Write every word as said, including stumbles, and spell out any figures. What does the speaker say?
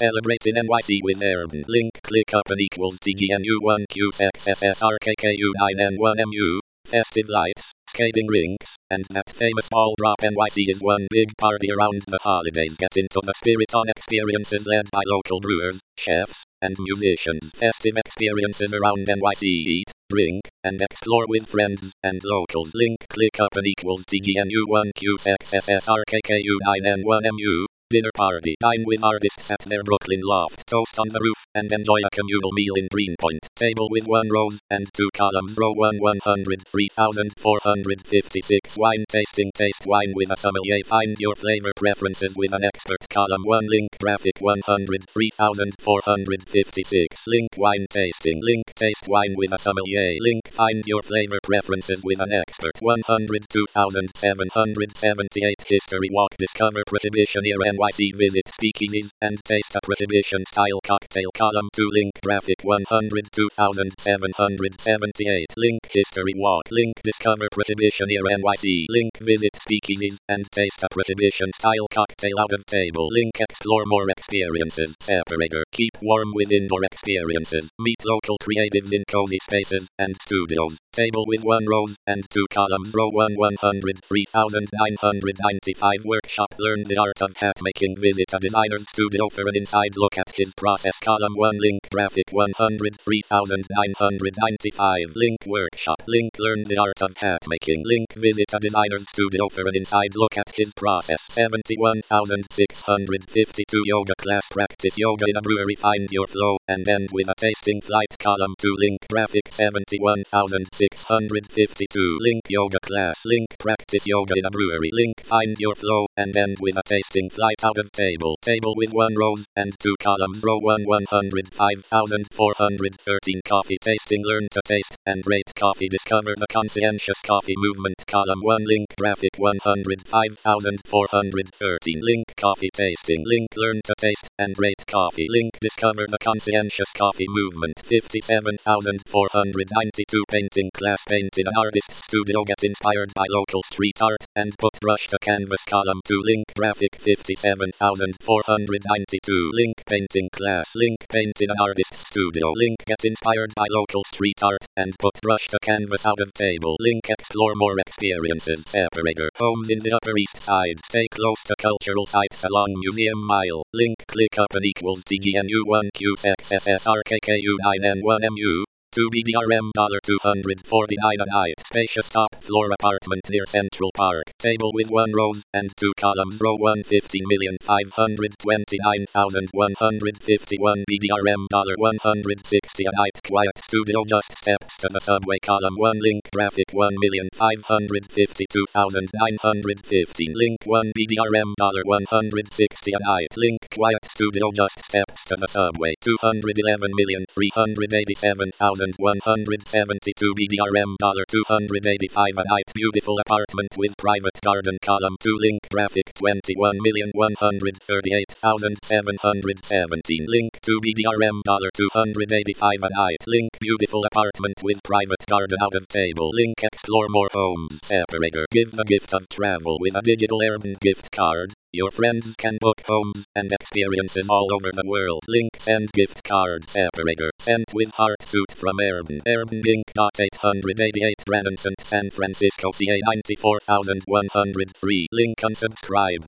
celebrate in N Y C with Urban. Link click up and equals T G N U one Q X S S R K K U nine N one M U. Festive lights, skating rinks, and that famous ball drop. N Y C is one big party around the holidays. Get into the spirit on experiences led by local brewers, chefs, and musicians. Festive experiences around N Y C. Eat, drink, and explore with friends and locals. Link click up and equals T G N U one Q X S S R K K U nine N one M U. Dinner party. Dine with artists at their Brooklyn loft. Toast on the roof and enjoy a communal meal in Greenpoint. Table with one rows and two columns. Row one one hundred three thousand four hundred fifty-six. Wine tasting. Taste wine with a sommelier. Find your flavor preferences with an expert. Column one. Link graphic one hundred three thousand four hundred fifty-six. Link wine tasting. Link taste wine with a sommelier. Link find your flavor preferences with an expert. one hundred two thousand seven hundred seventy-eight. History walk. Discover Prohibition era N Y C. Visit speakeasies and taste a Prohibition style cocktail. Column two. Link graphic one hundred two thousand seven hundred seventy-eight. Link history walk. Link discover Prohibition era N Y C. Link visit speakeasies and taste a Prohibition style cocktail out of table. Link explore more experiences. Separator. Keep warm with indoor experiences. Meet local creatives in cozy spaces and studios. Table with one rows and two columns. Row one one hundred three thousand nine hundred ninety-five. Workshop. Learn the art of hat making. Visit a designer's studio for an inside look at his process. Column one. Link graphic one hundred three thousand nine hundred ninety-five. Link workshop. Link learn the art of hat making. Link visit a designer's studio for an inside look at his process. seventy-one thousand six hundred fifty-two. Yoga class. Practice yoga in a brewery. Find your flow and end with a tasting flight. Column two. Link graphic seventy-one thousand six hundred fifty-two. Link yoga class. Link practice yoga in a brewery. Link find your flow and end with a tasting flight out of table. Table with one rows and two columns. Row one one hundred five thousand four hundred thirteen. Coffee tasting. Learn to taste and rate coffee. Discover the conscientious coffee movement. Column one. Link graphic one hundred five thousand four hundred thirteen. Link coffee tasting. Link learn to taste and rate coffee. Link discover the conscientious coffee movement. fifty-seven thousand four hundred ninety-two. Painting class. Paint in an artist's studio. Get inspired by local street art and put brush to canvas. Column two. Link graphic fifty-seven thousand four hundred ninety-two. Link painting class. Link paint in an artist's studio. Link get inspired by local street art and put brush to canvas out of table. Link explore more experiences. Separator. Homes in the Upper East Side. Stay close to cultural sites along Museum Mile. Link click up and equals T G N U one Q X S S R K K U nine N one M U. two B D R M two hundred forty-nine a night. Spacious top floor apartment near Central Park. Table with one rows and two columns. Row one. fifteen million five hundred twenty-nine thousand one hundred fifty-one. B D R M one hundred sixty a night. Quiet studio just steps to the subway. Column one. Link graphic one million five hundred fifty-two thousand nine hundred fifteen. Link one. B D R M one hundred sixty a night. Link quiet studio just steps to the subway. two hundred eleven million three hundred eighty-seven thousand one hundred seventy-two. B D R M two hundred eighty-five a night. Beautiful apartment with private garden. Column two. Link graphic twenty-one million one hundred thirty-eight thousand seven hundred seventeen. Link two. B D R M two hundred eighty-five a night. Link beautiful apartment with private garden out of table. Link explore more homes. Separator. Give the gift of travel with a digital Urban gift card. Your friends can book homes and experiences all over the world. Link send gift card. Separator. Sent with heart suit from Urban. Urban Inc. eight eighty-eight Renaissance San Francisco C A ninety-four thousand one hundred three. Link unsubscribe.